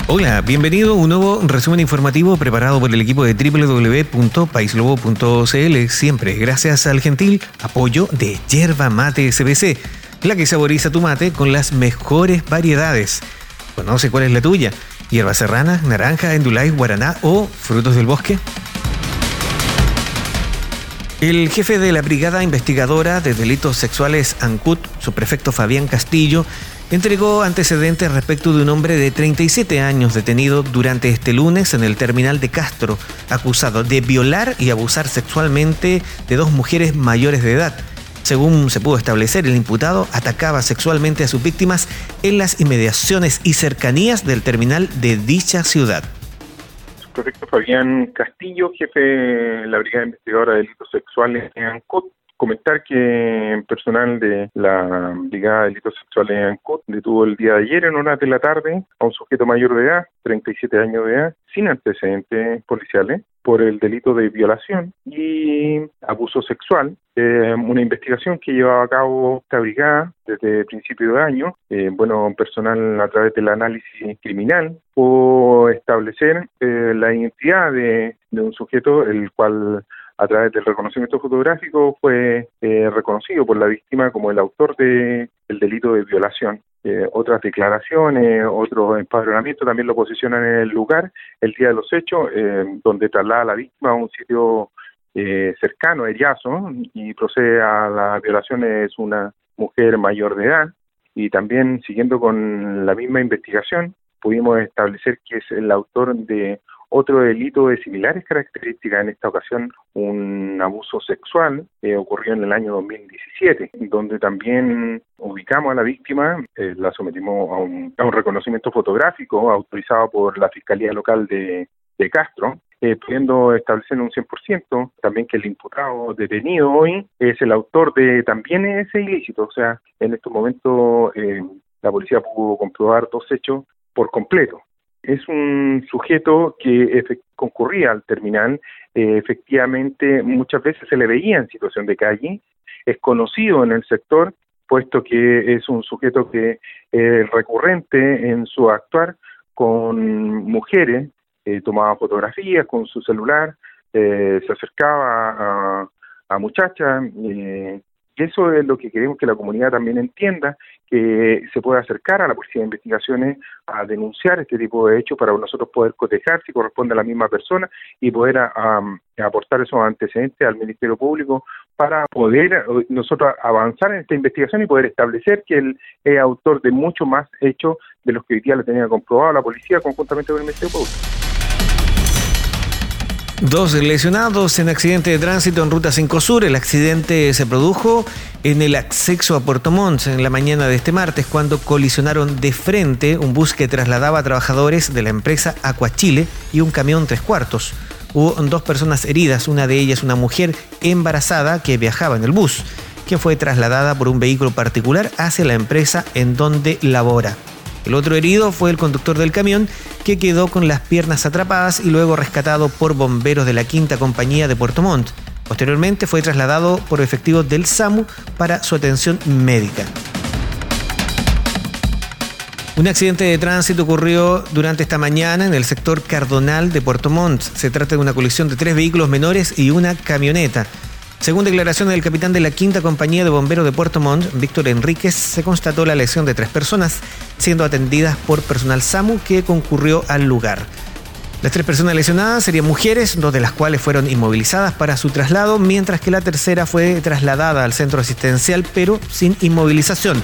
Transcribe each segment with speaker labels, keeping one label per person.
Speaker 1: Hola, bienvenido a un nuevo resumen informativo preparado por el equipo de www.paislobo.cl, siempre gracias al gentil apoyo de Yerba Mate SBC, la que saboriza tu mate con las mejores variedades. ¿Conoce cuál es la tuya? ¿Hierba serrana, naranja, endulay, guaraná o frutos del bosque? El jefe de la Brigada Investigadora de Delitos Sexuales ANCUT, subprefecto Fabián Castillo, entregó antecedentes respecto de un hombre de 37 años detenido durante este lunes en el terminal de Castro, acusado de violar y abusar sexualmente de dos mujeres mayores de edad. Según se pudo establecer, el imputado atacaba sexualmente a sus víctimas en las inmediaciones y cercanías del terminal de dicha ciudad.
Speaker 2: Subprefecto Fabián Castillo, jefe de la Brigada Investigadora de Delitos Sexuales de ANCUT. Comentar que personal de la Brigada de Delitos Sexuales de ANCUT detuvo el día de ayer en horas de la tarde a un sujeto mayor de edad, 37 años de edad, sin antecedentes policiales, por el delito de violación y abuso sexual. Una investigación que llevaba a cabo esta brigada desde principio de año. Personal a través del análisis criminal pudo establecer la identidad de un sujeto, el cual a través del reconocimiento fotográfico fue reconocido por la víctima como el autor del delito de violación. Otras declaraciones, otro empadronamiento también lo posicionan en el lugar el día de los hechos, donde traslada a la víctima a un sitio cercano a Eriazo y procede a la violación. Es una mujer mayor de edad, y también siguiendo con la misma investigación pudimos establecer que es el autor de otro delito de similares características, en esta ocasión un abuso sexual, ocurrió en el año 2017, donde también ubicamos a la víctima, la sometimos a un reconocimiento fotográfico autorizado por la Fiscalía Local de Castro, pudiendo establecer un 100% también que el imputado detenido hoy es el autor de también ese ilícito. O sea, en estos momentos la policía pudo comprobar dos hechos por completo. Es un sujeto que concurría al terminal, efectivamente muchas veces se le veía en situación de calle, es conocido en el sector, puesto que es un sujeto que es recurrente en su actuar con mujeres, tomaba fotografías con su celular, se acercaba a muchachas, y eso es lo que queremos que la comunidad también entienda, que se puede acercar a la Policía de Investigaciones a denunciar este tipo de hechos para nosotros poder cotejar si corresponde a la misma persona y poder aportar esos antecedentes al Ministerio Público para poder nosotros avanzar en esta investigación y poder establecer que él es autor de mucho más hechos de los que hoy día lo tenía comprobado la policía conjuntamente con el Ministerio Público.
Speaker 1: 2 lesionados en accidente de tránsito en Ruta 5 Sur. El accidente se produjo en el acceso a Puerto Montt en la mañana de este martes, cuando colisionaron de frente un bus que trasladaba a trabajadores de la empresa Aquachile y un camión 3/4. Hubo 2 personas heridas, una de ellas una mujer embarazada que viajaba en el bus, que fue trasladada por un vehículo particular hacia la empresa en donde labora. El otro herido fue el conductor del camión, que quedó con las piernas atrapadas y luego rescatado por bomberos de la 5ª Compañía de Puerto Montt. Posteriormente fue trasladado por efectivos del SAMU para su atención médica. Un accidente de tránsito ocurrió durante esta mañana en el sector Cardonal de Puerto Montt. Se trata de una colisión de 3 vehículos menores y una camioneta. Según declaraciones del capitán de la 5ª Compañía de Bomberos de Puerto Montt, Víctor Enríquez, se constató la lesión de 3 personas, siendo atendidas por personal SAMU que concurrió al lugar. Las 3 personas lesionadas serían mujeres, 2 de las cuales fueron inmovilizadas para su traslado, mientras que la tercera fue trasladada al centro asistencial, pero sin inmovilización.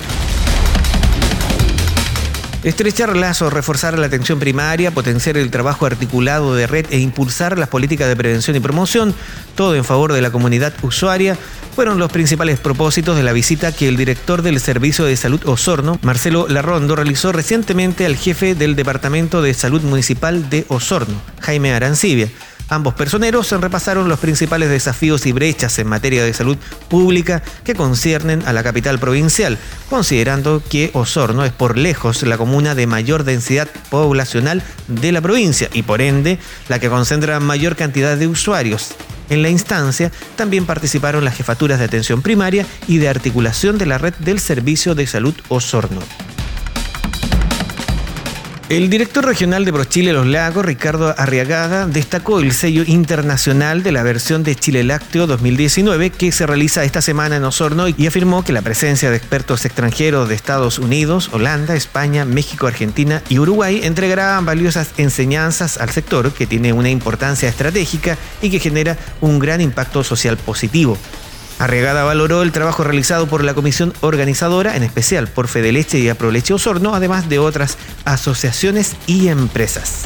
Speaker 1: Estrechar lazos, reforzar la atención primaria, potenciar el trabajo articulado de red e impulsar las políticas de prevención y promoción, todo en favor de la comunidad usuaria, fueron los principales propósitos de la visita que el director del Servicio de Salud Osorno, Marcelo Larrondo, realizó recientemente al jefe del Departamento de Salud Municipal de Osorno, Jaime Arancibia. Ambos personeros repasaron los principales desafíos y brechas en materia de salud pública que conciernen a la capital provincial, considerando que Osorno es por lejos la comuna de mayor densidad poblacional de la provincia y por ende la que concentra mayor cantidad de usuarios. En la instancia también participaron las jefaturas de atención primaria y de articulación de la red del Servicio de Salud Osorno. El director regional de ProChile Los Lagos, Ricardo Arriagada, destacó el sello internacional de la versión de Chile Lácteo 2019 que se realiza esta semana en Osorno y afirmó que la presencia de expertos extranjeros de Estados Unidos, Holanda, España, México, Argentina y Uruguay entregará valiosas enseñanzas al sector que tiene una importancia estratégica y que genera un gran impacto social positivo. Arriagada valoró el trabajo realizado por la comisión organizadora, en especial por Fedeleche y Aproleche Osorno, además de otras asociaciones y empresas.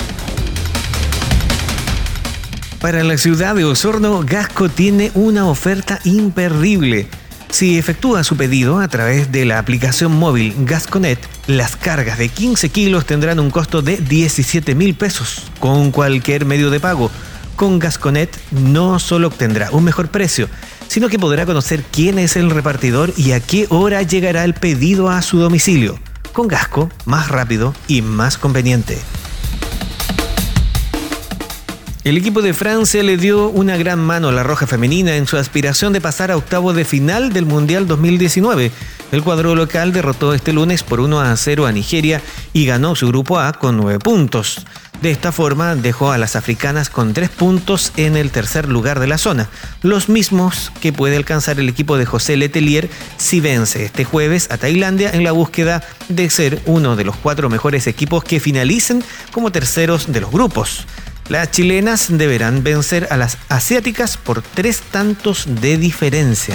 Speaker 1: Para la ciudad de Osorno, Gasco tiene una oferta imperdible. Si efectúa su pedido a través de la aplicación móvil Gasconet, las cargas de 15 kilos tendrán un costo de 17.000 pesos con cualquier medio de pago. Con Gasconet no solo obtendrá un mejor precio, sino que podrá conocer quién es el repartidor y a qué hora llegará el pedido a su domicilio. Con Gasco, más rápido y más conveniente. El equipo de Francia le dio una gran mano a la Roja Femenina en su aspiración de pasar a octavos de final del Mundial 2019. El cuadro local derrotó este lunes por 1-0 a Nigeria y ganó su grupo A con 9 puntos. De esta forma dejó a las africanas con 3 puntos en el tercer lugar de la zona, los mismos que puede alcanzar el equipo de José Letelier si vence este jueves a Tailandia en la búsqueda de ser uno de los 4 mejores equipos que finalicen como terceros de los grupos. Las chilenas deberán vencer a las asiáticas por 3 tantos de diferencia.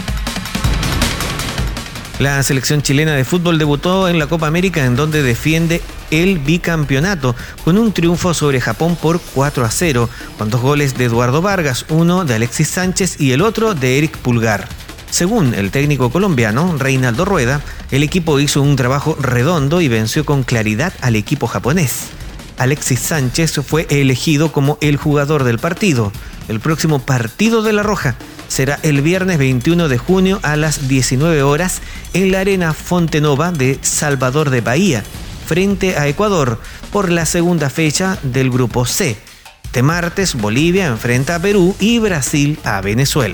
Speaker 1: La selección chilena de fútbol debutó en la Copa América, en donde defiende el bicampeonato con un triunfo sobre Japón por 4-0, con 2 goles de Eduardo Vargas, uno de Alexis Sánchez y el otro de Eric Pulgar. Según el técnico colombiano Reinaldo Rueda, el equipo hizo un trabajo redondo y venció con claridad al equipo japonés. Alexis Sánchez fue elegido como el jugador del partido. El próximo partido de La Roja será el viernes 21 de junio a las 19 horas en la Arena Fontenova de Salvador de Bahía, frente a Ecuador, por la segunda fecha del Grupo C. Este martes, Bolivia enfrenta a Perú y Brasil a Venezuela.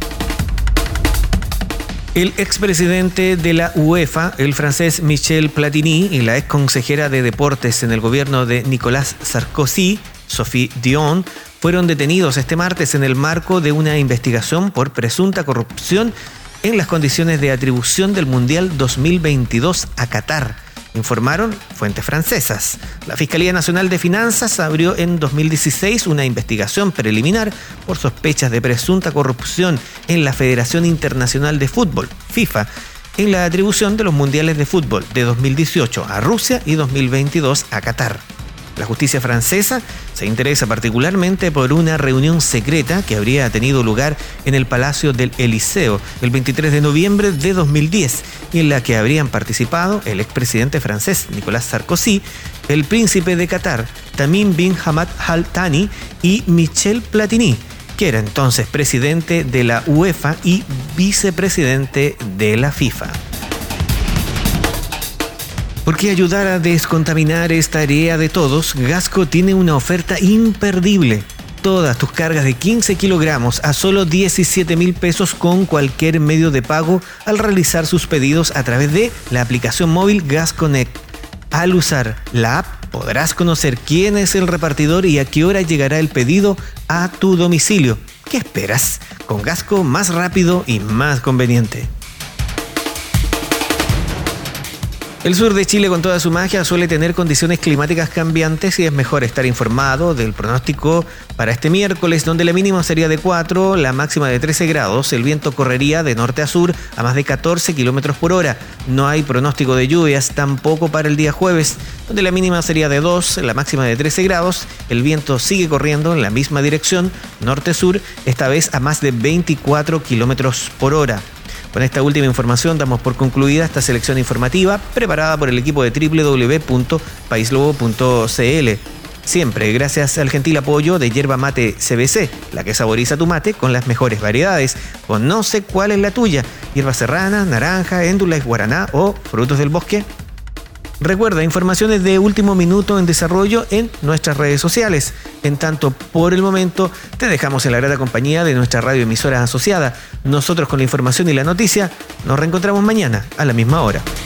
Speaker 1: El expresidente de la UEFA, el francés Michel Platini, y la exconsejera de Deportes en el gobierno de Nicolas Sarkozy, Sophie Dion, fueron detenidos este martes en el marco de una investigación por presunta corrupción en las condiciones de atribución del Mundial 2022 a Qatar, informaron fuentes francesas. La Fiscalía Nacional de Finanzas abrió en 2016 una investigación preliminar por sospechas de presunta corrupción en la Federación Internacional de Fútbol, FIFA, en la atribución de los mundiales de fútbol de 2018 a Rusia y 2022 a Qatar. La justicia francesa se interesa particularmente por una reunión secreta que habría tenido lugar en el Palacio del Eliseo el 23 de noviembre de 2010 y en la que habrían participado el expresidente francés Nicolas Sarkozy, el príncipe de Qatar Tamim bin Hamad Al Thani y Michel Platini, que era entonces presidente de la UEFA y vicepresidente de la FIFA. Porque ayudar a descontaminar es tarea de todos, Gasco tiene una oferta imperdible. Todas tus cargas de 15 kilogramos a solo 17.000 pesos con cualquier medio de pago al realizar sus pedidos a través de la aplicación móvil Gasconet. Al usar la app podrás conocer quién es el repartidor y a qué hora llegará el pedido a tu domicilio. ¿Qué esperas? Con Gasco, más rápido y más conveniente. El sur de Chile, con toda su magia, suele tener condiciones climáticas cambiantes y es mejor estar informado del pronóstico para este miércoles, donde la mínima sería de 4, la máxima de 13 grados. El viento correría de norte a sur a más de 14 kilómetros por hora. No hay pronóstico de lluvias tampoco para el día jueves, donde la mínima sería de 2, la máxima de 13 grados. El viento sigue corriendo en la misma dirección, norte-sur, esta vez a más de 24 kilómetros por hora. Con esta última información damos por concluida esta selección informativa preparada por el equipo de www.paislobo.cl. Siempre gracias al gentil apoyo de Yerba Mate CBC, la que saboriza tu mate con las mejores variedades. Conoce cuál es la tuya: hierba serrana, naranja, éndula, guaraná o frutos del bosque. Recuerda, informaciones de último minuto en desarrollo en nuestras redes sociales. En tanto, por el momento, te dejamos en la grata compañía de nuestra radioemisora asociada. Nosotros, con la información y la noticia, nos reencontramos mañana a la misma hora.